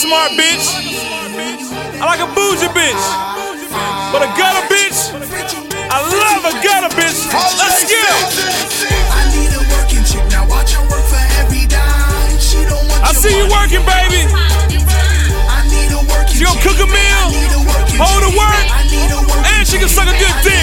smart bitch. I like a bougie bitch. But a gutter bitch, I love a gutter bitch. Let's get it. I need a working chick. Now watch her work for every dime. She don't want I see you working, baby. I need a working She gon' cook a meal, hold her work, and she can suck a good dick.